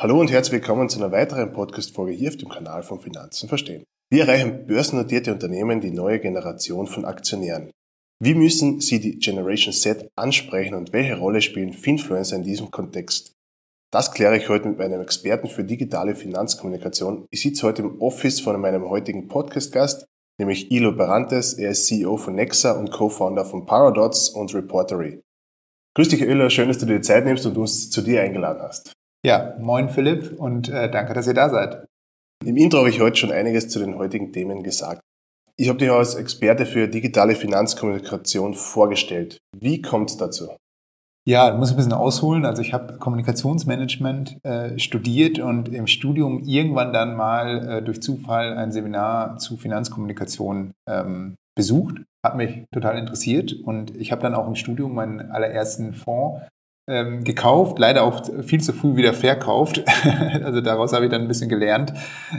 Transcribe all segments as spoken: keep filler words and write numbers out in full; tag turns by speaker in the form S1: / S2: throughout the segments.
S1: Hallo und herzlich willkommen zu einer weiteren Podcast-Folge hier auf dem Kanal von Finanzen verstehen. Wir erreichen börsennotierte Unternehmen die neue Generation von Aktionären. Wie müssen sie die Generation Z ansprechen und welche Rolle spielen Finfluencer in diesem Kontext? Das kläre ich heute mit meinem Experten für digitale Finanzkommunikation. Ich sitze heute im Office von meinem heutigen Podcast-Gast, nämlich Ilo Barrantes. Er ist C E O von Nexa und Co-Founder von Paradots und Reportory. Grüß dich, Ilo, schön, dass du dir die Zeit nimmst und uns zu dir eingeladen hast.
S2: Ja, moin Philipp und äh, danke, dass ihr da seid.
S1: Im Intro habe ich heute schon einiges zu den heutigen Themen gesagt. Ich habe dich als Experte für digitale Finanzkommunikation vorgestellt. Wie kommt es dazu?
S2: Ja, da muss ich ein bisschen ausholen. Also ich habe Kommunikationsmanagement äh, studiert und im Studium irgendwann dann mal äh, durch Zufall ein Seminar zu Finanzkommunikation ähm, besucht. Hat mich total interessiert und ich habe dann auch im Studium meinen allerersten Fonds ähm, gekauft, leider auch viel zu früh wieder verkauft. Also daraus habe ich dann ein bisschen gelernt.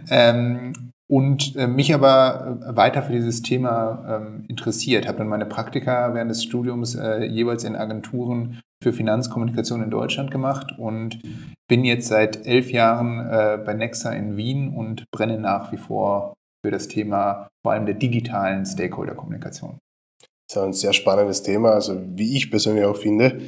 S2: Ähm, und äh, mich aber weiter für dieses Thema ähm, interessiert. Habe dann meine Praktika während des Studiums äh, jeweils in Agenturen für Finanzkommunikation in Deutschland gemacht und bin jetzt seit elf Jahren äh, bei Nexa in Wien und brenne nach wie vor für das Thema vor allem der digitalen Stakeholder-Kommunikation.
S1: Das ist ein sehr spannendes Thema, also wie ich persönlich auch finde.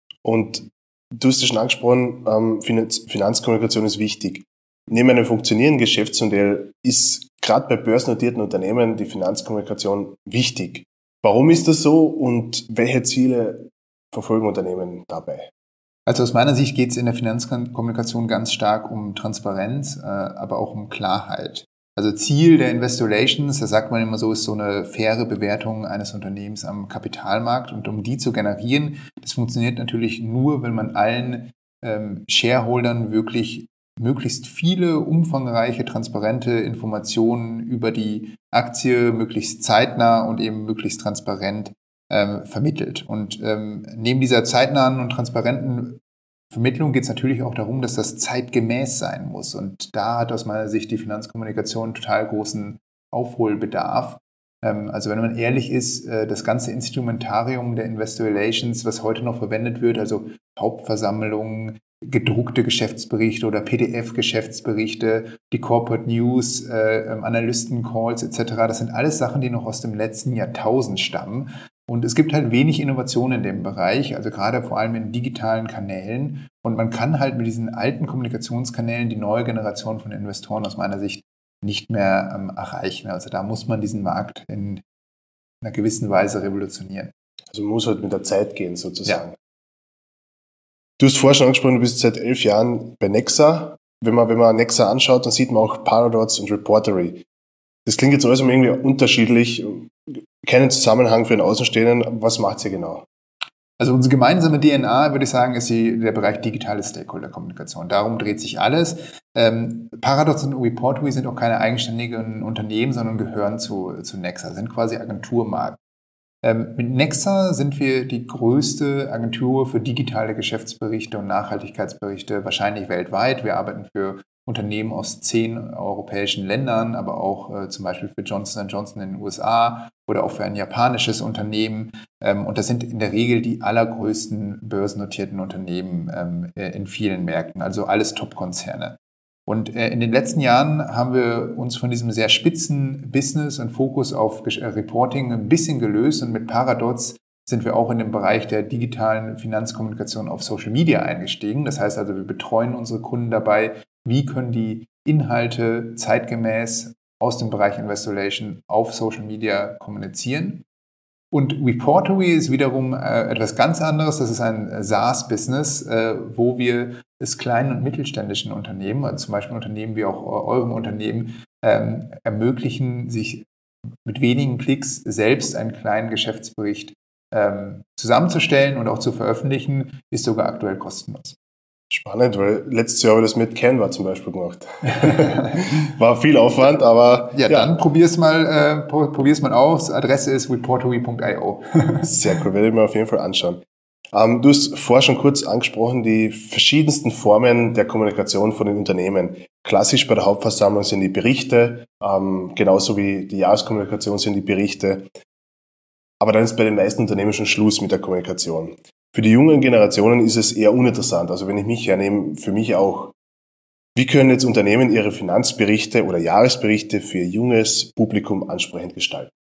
S1: Und du hast es schon angesprochen, ähm, Finanz- Finanzkommunikation ist wichtig. Neben einem funktionierenden Geschäftsmodell ist gerade bei börsennotierten Unternehmen die Finanzkommunikation wichtig. Warum ist das so und welche Ziele verfolgen Unternehmen dabei?
S2: Also aus meiner Sicht geht es in der Finanzkommunikation ganz stark um Transparenz, äh, aber auch um Klarheit. Also Ziel der Investor Relations, da sagt man immer so, ist so eine faire Bewertung eines Unternehmens am Kapitalmarkt. Und um die zu generieren, das funktioniert natürlich nur, wenn man allen ähm, Shareholdern wirklich möglichst viele umfangreiche, transparente Informationen über die Aktie möglichst zeitnah und eben möglichst transparent ähm, vermittelt. Und ähm, neben dieser zeitnahen und transparenten Vermittlung geht es natürlich auch darum, dass das zeitgemäß sein muss. Und da hat aus meiner Sicht die Finanzkommunikation total großen Aufholbedarf. Ähm, also wenn man ehrlich ist, äh, das ganze Instrumentarium der Investor Relations, was heute noch verwendet wird, also Hauptversammlungen, gedruckte Geschäftsberichte oder P D F-Geschäftsberichte, die Corporate News, äh, Analysten-Calls et cetera, das sind alles Sachen, die noch aus dem letzten Jahrtausend stammen. Und es gibt halt wenig Innovation in dem Bereich, also gerade vor allem in digitalen Kanälen. Und man kann halt mit diesen alten Kommunikationskanälen die neue Generation von Investoren aus meiner Sicht nicht mehr ähm, erreichen. Also da muss man diesen Markt in einer gewissen Weise revolutionieren.
S1: Also man muss halt mit der Zeit gehen sozusagen.
S2: Ja.
S1: Du hast vorher schon angesprochen, du bist seit elf Jahren bei Nexa. Wenn man, wenn man Nexa anschaut, dann sieht man auch Paradots und Reportory. Das klingt jetzt alles irgendwie unterschiedlich, keinen Zusammenhang für den Außenstehenden. Was macht ihr genau?
S2: Also unsere gemeinsame D N A, würde ich sagen, ist die, der Bereich digitale Stakeholder-Kommunikation. Darum dreht sich alles. Ähm, Paradots und Reportory sind auch keine eigenständigen Unternehmen, sondern gehören zu, zu Nexa, sind quasi Agenturmarken. Ähm, mit Nexa sind wir die größte Agentur für digitale Geschäftsberichte und Nachhaltigkeitsberichte wahrscheinlich weltweit. Wir arbeiten für Unternehmen aus zehn europäischen Ländern, aber auch äh, zum Beispiel für Johnson und Johnson in den U S A oder auch für ein japanisches Unternehmen. Ähm, und das sind in der Regel die allergrößten börsennotierten Unternehmen ähm, in vielen Märkten, also alles Top-Konzerne. Und äh, in den letzten Jahren haben wir uns von diesem sehr spitzen Business und Fokus auf äh, Reporting ein bisschen gelöst und mit Paradots sind wir auch in den Bereich der digitalen Finanzkommunikation auf Social Media eingestiegen. Das heißt also, wir betreuen unsere Kunden dabei, wie können die Inhalte zeitgemäß aus dem Bereich Investor Relations auf Social Media kommunizieren. Und Reportory ist wiederum äh, etwas ganz anderes. Das ist ein SaaS-Business, äh, wo wir es kleinen und mittelständischen Unternehmen, also zum Beispiel Unternehmen wie auch eurem Unternehmen, ähm, ermöglichen, sich mit wenigen Klicks selbst einen kleinen Geschäftsbericht ähm, zusammenzustellen und auch zu veröffentlichen, ist sogar aktuell kostenlos.
S1: Spannend, weil letztes Jahr habe ich das mit Canva zum Beispiel gemacht. War viel Aufwand, aber...
S2: Ja, ja. Dann probier's mal, äh, probier's mal aus. Adresse ist reportory punkt io.
S1: Sehr cool, werde ich mir auf jeden Fall anschauen. Ähm, du hast vorher schon kurz angesprochen, die verschiedensten Formen der Kommunikation von den Unternehmen. Klassisch bei der Hauptversammlung sind die Berichte, ähm, genauso wie die Jahreskommunikation sind die Berichte. Aber dann ist bei den meisten Unternehmen schon Schluss mit der Kommunikation. Für die jungen Generationen ist es eher uninteressant. Also wenn ich mich hernehme, für mich auch. Wie können jetzt Unternehmen ihre Finanzberichte oder Jahresberichte für junges Publikum ansprechend gestalten?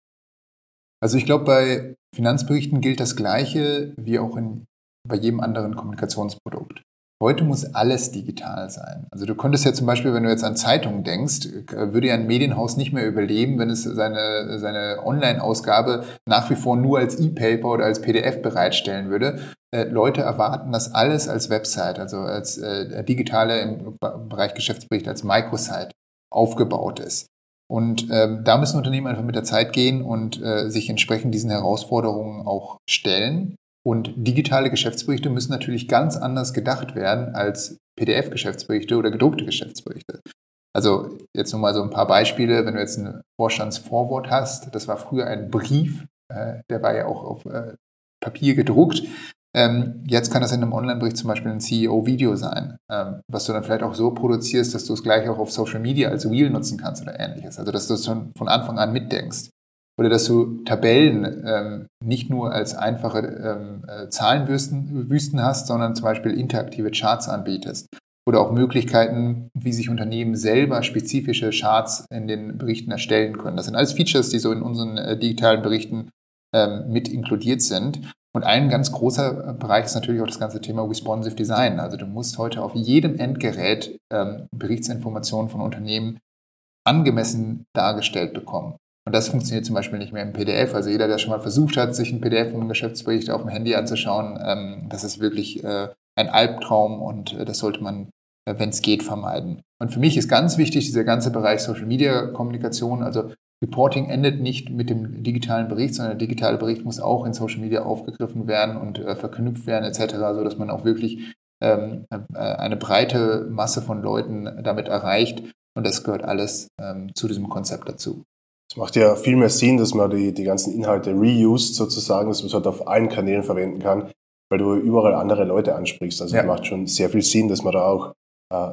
S2: Also ich glaube, bei Finanzberichten gilt das Gleiche wie auch in, bei jedem anderen Kommunikationsprodukt. Heute muss alles digital sein. Also du könntest ja zum Beispiel, wenn du jetzt an Zeitungen denkst, würde ja ein Medienhaus nicht mehr überleben, wenn es seine, seine Online-Ausgabe nach wie vor nur als E-Paper oder als P D F bereitstellen würde. Äh, Leute erwarten das alles als Website, also als äh, digitale im Bereich Geschäftsbericht, als Microsite aufgebaut ist. Und ähm, da müssen Unternehmen einfach mit der Zeit gehen und äh, sich entsprechend diesen Herausforderungen auch stellen. Und digitale Geschäftsberichte müssen natürlich ganz anders gedacht werden als P D F-Geschäftsberichte oder gedruckte Geschäftsberichte. Also jetzt nur mal so ein paar Beispiele. Wenn du jetzt ein Vorstandsvorwort hast, das war früher ein Brief, äh, der war ja auch auf äh, Papier gedruckt. Ähm, jetzt kann das in einem Online-Bericht zum Beispiel ein C E O-Video sein, ähm, was du dann vielleicht auch so produzierst, dass du es gleich auch auf Social Media als Reel nutzen kannst oder ähnliches. Also dass du es schon von Anfang an mitdenkst. Oder dass du Tabellen ähm, nicht nur als einfache ähm, äh, Zahlenwüsten Wüsten hast, sondern zum Beispiel interaktive Charts anbietest. Oder auch Möglichkeiten, wie sich Unternehmen selber spezifische Charts in den Berichten erstellen können. Das sind alles Features, die so in unseren äh, digitalen Berichten ähm, mit inkludiert sind. Und ein ganz großer Bereich ist natürlich auch das ganze Thema Responsive Design. Also du musst heute auf jedem Endgerät ähm, Berichtsinformationen von Unternehmen angemessen dargestellt bekommen. Und das funktioniert zum Beispiel nicht mehr im P D F. Also jeder, der schon mal versucht hat, sich ein P D F und einen Geschäftsbericht auf dem Handy anzuschauen, ähm, das ist wirklich äh, ein Albtraum und äh, das sollte man, äh, wenn es geht, vermeiden. Und für mich ist ganz wichtig dieser ganze Bereich Social Media Kommunikation. Also Reporting endet nicht mit dem digitalen Bericht, sondern der digitale Bericht muss auch in Social Media aufgegriffen werden und äh, verknüpft werden et cetera, sodass man auch wirklich ähm, äh, eine breite Masse von Leuten damit erreicht. Und das gehört alles ähm, zu diesem Konzept dazu.
S1: Es macht ja viel mehr Sinn, dass man die, die ganzen Inhalte reused sozusagen, dass man es halt auf allen Kanälen verwenden kann, weil du überall andere Leute ansprichst. Also es ja. macht schon sehr viel Sinn, dass man da auch äh,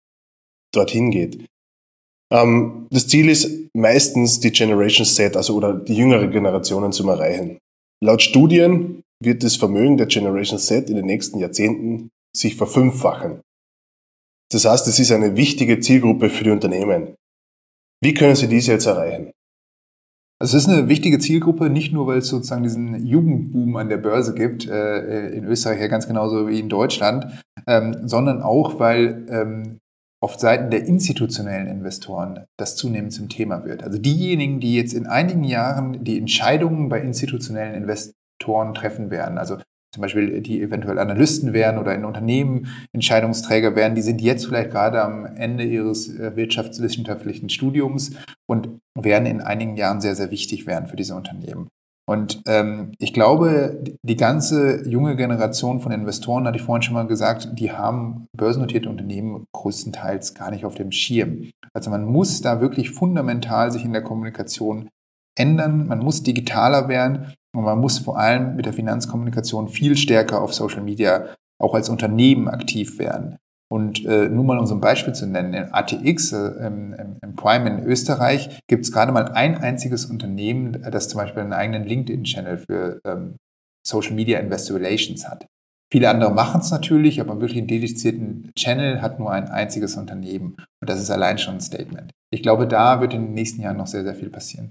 S1: dorthin geht. Ähm, das Ziel ist meistens die Generation Z, also oder die jüngere Generationen zu erreichen. Laut Studien wird das Vermögen der Generation Z in den nächsten Jahrzehnten sich verfünffachen. Das heißt, es ist eine wichtige Zielgruppe für die Unternehmen. Wie können sie diese jetzt erreichen?
S2: Also es ist eine wichtige Zielgruppe, nicht nur, weil es sozusagen diesen Jugendboom an der Börse gibt, äh, in Österreich ja ganz genauso wie in Deutschland, ähm, sondern auch, weil ähm, auf Seiten der institutionellen Investoren das zunehmend zum Thema wird. Also diejenigen, die jetzt in einigen Jahren die Entscheidungen bei institutionellen Investoren treffen werden, also zum Beispiel die eventuell Analysten wären oder in Unternehmen Entscheidungsträger wären, die sind jetzt vielleicht gerade am Ende ihres wirtschaftswissenschaftlichen Studiums und werden in einigen Jahren sehr, sehr wichtig werden für diese Unternehmen. Und ähm, ich glaube, die ganze junge Generation von Investoren, hatte ich vorhin schon mal gesagt, die haben börsennotierte Unternehmen größtenteils gar nicht auf dem Schirm. Also man muss da wirklich fundamental sich in der Kommunikation ändern, man muss digitaler werden und man muss vor allem mit der Finanzkommunikation viel stärker auf Social Media auch als Unternehmen aktiv werden. Und äh, nur mal um so ein Beispiel zu nennen, in A T X, äh, im, im Prime in Österreich, gibt es gerade mal ein einziges Unternehmen, das zum Beispiel einen eigenen LinkedIn-Channel für ähm, Social Media Investor Relations hat. Viele andere machen es natürlich, aber wirklich einen dedizierten Channel hat nur ein einziges Unternehmen. Und das ist allein schon ein Statement. Ich glaube, da wird in den nächsten Jahren noch sehr, sehr viel passieren.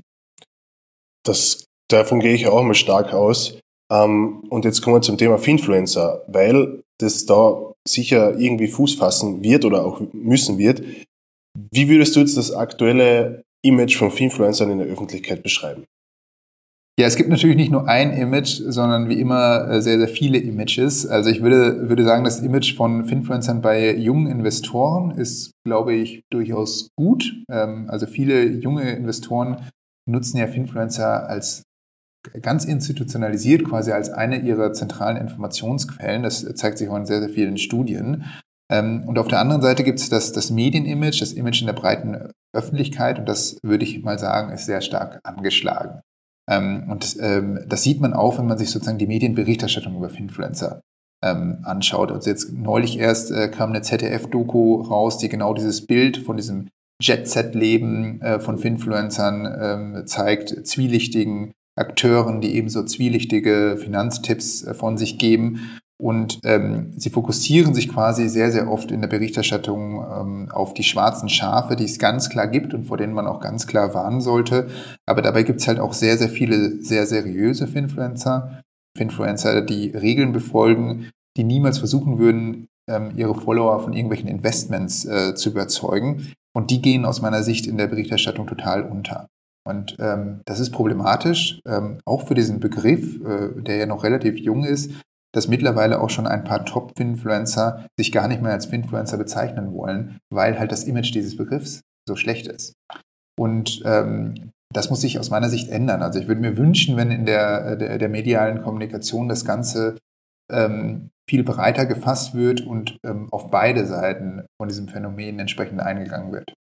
S1: Das, davon gehe ich auch mal stark aus. Ähm, und jetzt kommen wir zum Thema Finfluencer, weil das da sicher irgendwie Fuß fassen wird oder auch müssen wird. Wie würdest du jetzt das aktuelle Image von Finfluencern in der Öffentlichkeit beschreiben?
S2: Ja, es gibt natürlich nicht nur ein Image, sondern wie immer sehr, sehr viele Images. Also ich würde, würde sagen, das Image von Finfluencern bei jungen Investoren ist, glaube ich, durchaus gut. Also viele junge Investoren nutzen ja Finfluencer als ganz institutionalisiert, quasi als eine ihrer zentralen Informationsquellen. Das zeigt sich auch in sehr, sehr vielen Studien. Und auf der anderen Seite gibt es das, das Medienimage, das Image in der breiten Öffentlichkeit. Und das würde ich mal sagen, ist sehr stark angeschlagen. Und das sieht man auch, wenn man sich sozusagen die Medienberichterstattung über Finfluencer anschaut. Also jetzt neulich erst kam eine Z D F-Doku raus, die genau dieses Bild von diesem Jet-Set-Leben von Finfluencern zeigt, zwielichtigen Akteuren, die ebenso zwielichtige Finanztipps von sich geben. Und ähm, sie fokussieren sich quasi sehr, sehr oft in der Berichterstattung ähm, auf die schwarzen Schafe, die es ganz klar gibt und vor denen man auch ganz klar warnen sollte. Aber dabei gibt es halt auch sehr, sehr viele sehr seriöse Finfluencer, Finfluencer, die Regeln befolgen, die niemals versuchen würden, ähm, ihre Follower von irgendwelchen Investments äh, zu überzeugen. Und die gehen aus meiner Sicht in der Berichterstattung total unter. Und ähm, das ist problematisch, ähm, auch für diesen Begriff, äh, der ja noch relativ jung ist, dass mittlerweile auch schon ein paar Top-Finfluencer sich gar nicht mehr als Finfluencer bezeichnen wollen, weil halt das Image dieses Begriffs so schlecht ist. Und ähm, das muss sich aus meiner Sicht ändern. Also ich würde mir wünschen, wenn in der, der, der medialen Kommunikation das Ganze ähm, viel breiter gefasst wird und ähm, auf beide Seiten von diesem Phänomen entsprechend eingegangen wird.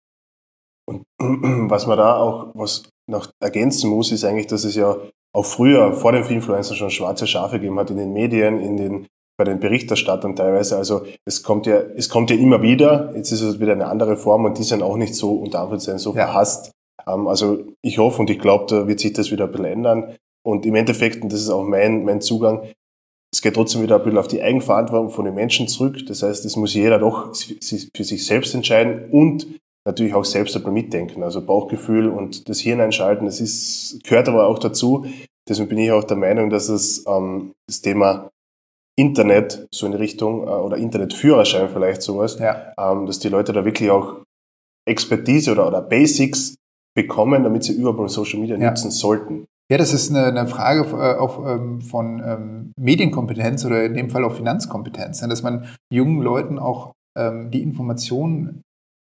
S1: Und was man da auch was noch ergänzen muss, ist eigentlich, dass es ja auch früher vor den Finfluencern schon schwarze Schafe gegeben hat in den Medien, in den, bei den Berichterstattern teilweise. Also es kommt ja, es kommt ja immer wieder. Jetzt ist es wieder eine andere Form und die sind auch nicht so, unter Anführungszeichen, so ja. verhasst. Ähm, also ich hoffe und ich glaube, da wird sich das wieder ein bisschen ändern. Und im Endeffekt, und das ist auch mein, mein Zugang, es geht trotzdem wieder ein bisschen auf die Eigenverantwortung von den Menschen zurück. Das heißt, es muss jeder doch für sich selbst entscheiden und natürlich auch selbst ein bisschen mitdenken. Also Bauchgefühl und das Hirn einschalten, das ist, gehört aber auch dazu. Deswegen bin ich auch der Meinung, dass es ähm, das Thema Internet so in Richtung äh, oder Internetführerschein vielleicht sowas, ja. ähm, dass die Leute da wirklich auch Expertise oder, oder Basics bekommen, damit sie überall Social Media ja. nutzen sollten.
S2: Ja, das ist eine, eine Frage äh, auf, ähm, von ähm, Medienkompetenz oder in dem Fall auch Finanzkompetenz, ne? Dass man jungen Leuten auch ähm, die Informationen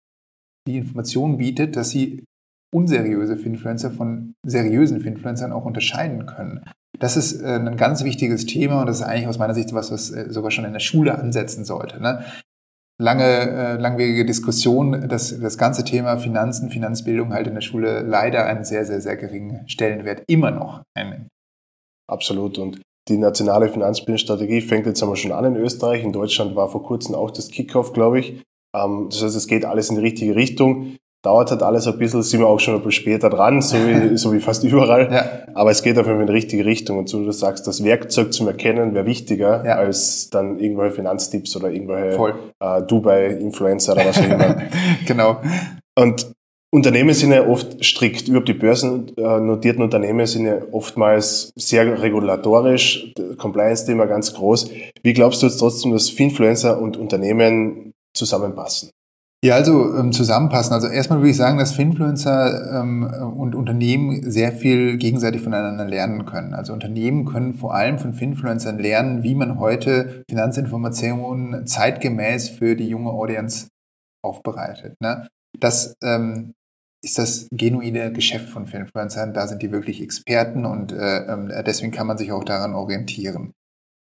S2: die Informationen bietet, dass sie unseriöse Finfluencer von seriösen Finfluencern auch unterscheiden können. Das ist äh, ein ganz wichtiges Thema und das ist eigentlich aus meiner Sicht was, was äh, sogar schon in der Schule ansetzen sollte. Ne? Lange, äh, langwierige Diskussion, dass das ganze Thema Finanzen, Finanzbildung halt in der Schule leider einen sehr, sehr, sehr geringen Stellenwert immer noch einnimmt.
S1: Absolut. Und die nationale Finanzbildungsstrategie fängt jetzt einmal schon an in Österreich. In Deutschland war vor kurzem auch das Kickoff, glaube ich. Das heißt, es geht alles in die richtige Richtung. Dauert halt alles ein bisschen, sind wir auch schon ein bisschen später dran, so wie, so wie fast überall. Ja. Aber es geht auf jeden Fall in die richtige Richtung. Und so wie du sagst, das Werkzeug zum Erkennen wäre wichtiger, ja. als dann irgendwelche Finanztipps oder irgendwelche äh, Dubai-Influencer oder was auch immer.
S2: Genau.
S1: Und Unternehmen sind ja oft strikt. Überhaupt die börsennotierten Unternehmen sind ja oftmals sehr regulatorisch. Compliance-Thema ganz groß. Wie glaubst du jetzt trotzdem, dass Finfluencer und Unternehmen zusammenpassen?
S2: Ja, also ähm, zusammenpassen. Also erstmal würde ich sagen, dass Finfluencer ähm, und Unternehmen sehr viel gegenseitig voneinander lernen können. Also Unternehmen können vor allem von Finfluencern lernen, wie man heute Finanzinformationen zeitgemäß für die junge Audience aufbereitet. Ne? Das ähm, ist das genuine Geschäft von Finfluencern. Da sind die wirklich Experten und äh, deswegen kann man sich auch daran orientieren.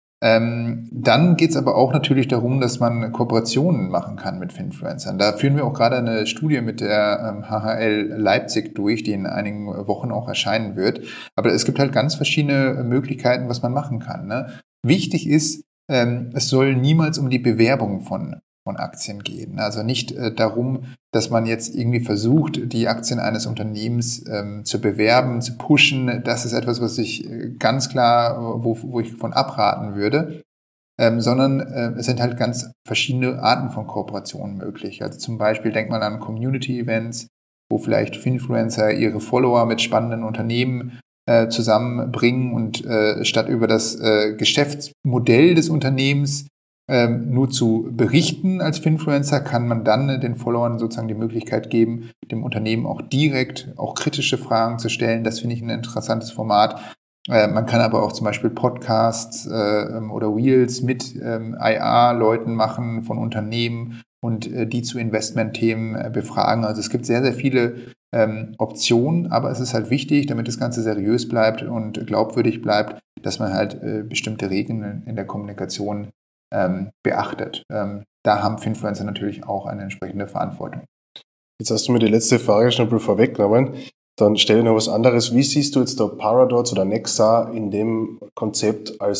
S2: Ähm, dann geht es aber auch natürlich darum, dass man Kooperationen machen kann mit Finfluencern. Da führen wir auch gerade eine Studie mit der ähm, H H L Leipzig durch, die in einigen Wochen auch erscheinen wird. Aber es gibt halt ganz verschiedene Möglichkeiten, was man machen kann. Ne? Wichtig ist, ähm, es soll niemals um die Bewerbung von von Aktien gehen. Also nicht äh, darum, dass man jetzt irgendwie versucht, die Aktien eines Unternehmens ähm, zu bewerben, zu pushen. Das ist etwas, was ich äh, ganz klar, wo, wo ich von abraten würde. Ähm, sondern äh, es sind halt ganz verschiedene Arten von Kooperationen möglich. Also zum Beispiel denkt man an Community-Events, wo vielleicht Finfluencer ihre Follower mit spannenden Unternehmen äh, zusammenbringen und äh, statt über das äh, Geschäftsmodell des Unternehmens Ähm, nur zu berichten als Finfluencer, kann man dann äh, den Followern sozusagen die Möglichkeit geben, dem Unternehmen auch direkt auch kritische Fragen zu stellen. Das finde ich ein interessantes Format. Äh, man kann aber auch zum Beispiel Podcasts äh, oder Reels mit ähm, I R-Leuten machen von Unternehmen und äh, die zu Investmentthemen äh, befragen. Also es gibt sehr, sehr viele ähm, Optionen, aber es ist halt wichtig, damit das Ganze seriös bleibt und glaubwürdig bleibt, dass man halt äh, bestimmte Regeln in der Kommunikation Ähm, beachtet. Ähm, da haben Finfluencer natürlich auch eine entsprechende Verantwortung.
S1: Jetzt hast du mir die letzte Frage schon ein bisschen vorweggenommen. Dann stelle ich noch was anderes. Wie siehst du jetzt da Paradox oder Nexa in dem Konzept als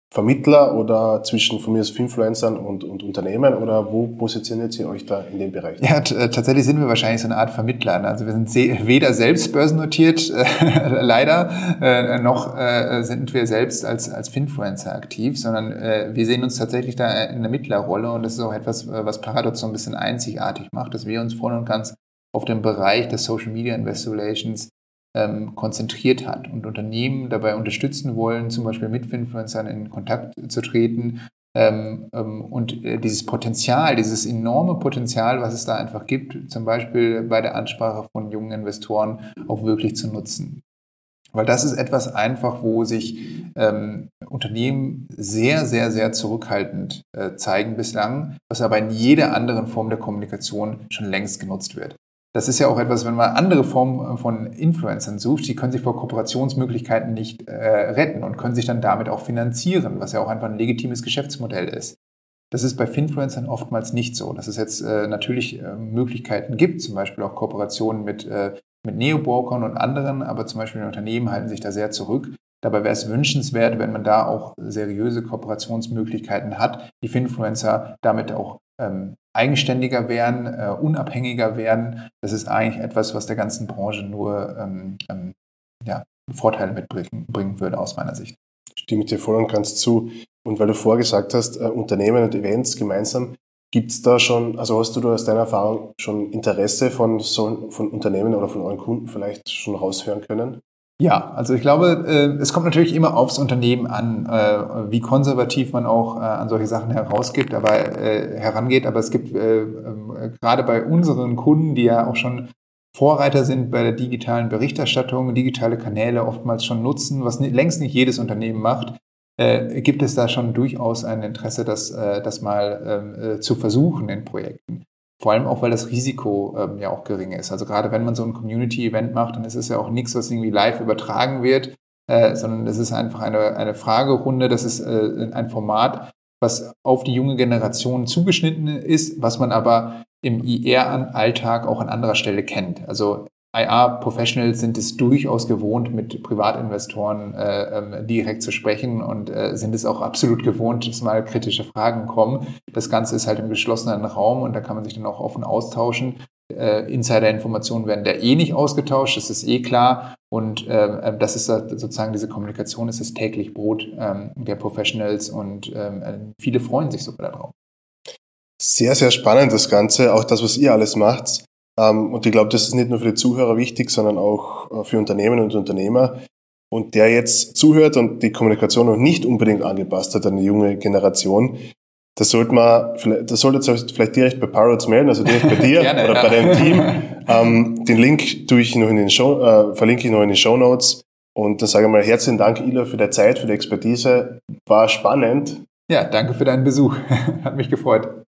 S1: Vermittler oder zwischen von mir aus Influencern und, und Unternehmen oder wo positioniert ihr euch da in dem Bereich?
S2: Ja, t- tatsächlich sind wir wahrscheinlich so eine Art Vermittler. Also wir sind se- weder selbst börsennotiert, äh, leider, äh, noch äh, sind wir selbst als, als Finfluencer aktiv, sondern äh, wir sehen uns tatsächlich da in der Mittlerrolle und das ist auch etwas, was Paradox so ein bisschen einzigartig macht, dass wir uns voll und ganz auf den Bereich des Social Media Investor Relations ähm, konzentriert hat und Unternehmen dabei unterstützen wollen, zum Beispiel mit Finfluencern in Kontakt zu treten ähm, ähm, und äh, dieses Potenzial, dieses enorme Potenzial, was es da einfach gibt, zum Beispiel bei der Ansprache von jungen Investoren auch wirklich zu nutzen. Weil das ist etwas einfach, wo sich ähm, Unternehmen sehr, sehr, sehr zurückhaltend äh, zeigen bislang, was aber in jeder anderen Form der Kommunikation schon längst genutzt wird. Das ist ja auch etwas, wenn man andere Formen von Influencern sucht, die können sich vor Kooperationsmöglichkeiten nicht äh, retten und können sich dann damit auch finanzieren, was ja auch einfach ein legitimes Geschäftsmodell ist. Das ist bei Finfluencern oftmals nicht so, dass es jetzt äh, natürlich äh, Möglichkeiten gibt, zum Beispiel auch Kooperationen mit, äh, mit Neobrokern und anderen, aber zum Beispiel Unternehmen halten sich da sehr zurück. Dabei wäre es wünschenswert, wenn man da auch seriöse Kooperationsmöglichkeiten hat, die Finfluencer damit auch ähm, eigenständiger werden, äh, unabhängiger werden. Das ist eigentlich etwas, was der ganzen Branche nur ähm, ähm, ja, Vorteile mitbringen bringen würde aus meiner Sicht.
S1: Stimme ich dir voll und ganz zu. Und weil du vorgesagt hast, äh, Unternehmen und Events gemeinsam, gibt es da schon, also hast du da aus deiner Erfahrung schon Interesse von, so, von Unternehmen oder von euren Kunden vielleicht schon raushören können?
S2: Ja, also ich glaube, äh, es kommt natürlich immer aufs Unternehmen an, äh, wie konservativ man auch äh, an solche Sachen herausgibt, aber äh, herangeht. Aber es gibt äh, äh, gerade bei unseren Kunden, die ja auch schon Vorreiter sind bei der digitalen Berichterstattung, digitale Kanäle oftmals schon nutzen, was nicht, längst nicht jedes Unternehmen macht, äh, gibt es da schon durchaus ein Interesse, das, äh, das mal äh, zu versuchen in Projekten. Vor allem auch, weil das Risiko ähm, ja auch gering ist. Also gerade wenn man so ein Community-Event macht, dann ist es ja auch nichts, was irgendwie live übertragen wird, äh, sondern es ist einfach eine, eine Fragerunde. Das ist äh, ein Format, was auf die junge Generation zugeschnitten ist, was man aber im I R-Alltag auch an anderer Stelle kennt. Also I R-Professionals sind es durchaus gewohnt, mit Privatinvestoren äh, direkt zu sprechen und äh, sind es auch absolut gewohnt, dass mal kritische Fragen kommen. Das Ganze ist halt im geschlossenen Raum und da kann man sich dann auch offen austauschen. Äh, Insider-Informationen werden da eh nicht ausgetauscht, das ist eh klar. Und äh, das ist sozusagen diese Kommunikation, ist das täglich Brot ähm, der Professionals und äh, viele freuen sich sogar darauf.
S1: Sehr, sehr spannend das Ganze, auch das, was ihr alles macht. Und ich glaube, das ist nicht nur für die Zuhörer wichtig, sondern auch für Unternehmen und Unternehmer. Und der jetzt zuhört und die Kommunikation noch nicht unbedingt angepasst hat an die junge Generation, das sollte man, das solltet ihr euch vielleicht direkt bei Paradox melden, also direkt bei dir Gerne, oder ja. bei deinem Team. Ähm, den Link tue ich noch in den Show, äh, verlinke ich noch in den Shownotes. Und dann sage ich mal herzlichen Dank, Ila, für die Zeit, für die Expertise. War spannend.
S2: Ja, danke für deinen Besuch. Hat mich gefreut.